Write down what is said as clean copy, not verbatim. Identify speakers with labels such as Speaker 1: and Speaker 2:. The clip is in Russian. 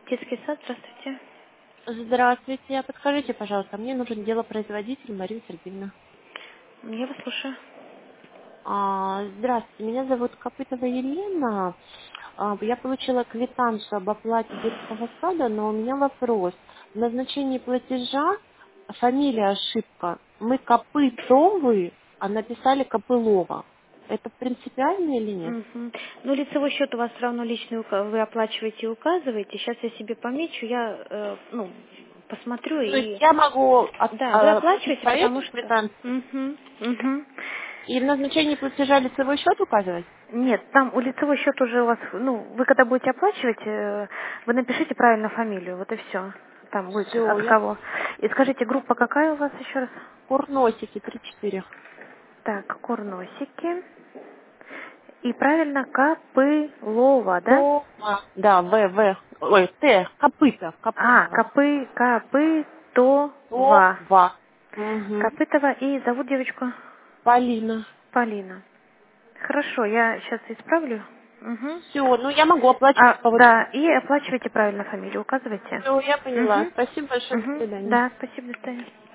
Speaker 1: Детский сад, здравствуйте.
Speaker 2: Здравствуйте. Подскажите, пожалуйста, мне нужен делопроизводитель Марина Сергеевна.
Speaker 1: Я вас слушаю.
Speaker 2: Здравствуйте, меня зовут Копытова Елена. Я получила квитанцию об оплате детского сада, но у меня вопрос. В назначении платежа фамилия ошибка. Мы Копытовы, а написали Копылова. Это принципиально или нет?
Speaker 1: Мгм. Ну, лицевой счет у вас все равно личный, вы оплачиваете и указываете. Сейчас я себе помечу, посмотрю
Speaker 2: То есть
Speaker 1: и...
Speaker 2: я могу
Speaker 1: Да, вы
Speaker 2: оплатить
Speaker 1: оплачиваете,
Speaker 2: по
Speaker 1: потому
Speaker 2: этой
Speaker 1: что...
Speaker 2: квитанции
Speaker 1: Мгм, мгм.
Speaker 2: и в назначении платежа лицевой счет указывать?
Speaker 1: Нет, там у лицевой счет уже у вас, вы когда будете оплачивать, вы напишите правильно фамилию, вот и все. Там будет
Speaker 2: Все,
Speaker 1: от
Speaker 2: я
Speaker 1: кого. И скажите, группа какая у вас еще раз?
Speaker 2: курносики 3-4.
Speaker 1: Так, курносики. И правильно Копылова, да?
Speaker 2: Да, ой, Т, копыта, Копытова.
Speaker 1: Копытова.
Speaker 2: Угу.
Speaker 1: Копытова и зовут девочку
Speaker 2: Полина.
Speaker 1: Полина. Хорошо, я сейчас исправлю. Угу.
Speaker 2: Все, ну я могу оплачивать по вот
Speaker 1: Да, и оплачивайте правильно фамилию, указывайте.
Speaker 2: Все, я поняла.
Speaker 1: Угу.
Speaker 2: Спасибо большое, до
Speaker 1: Угу.
Speaker 2: свидания.
Speaker 1: Да, спасибо, до свидания.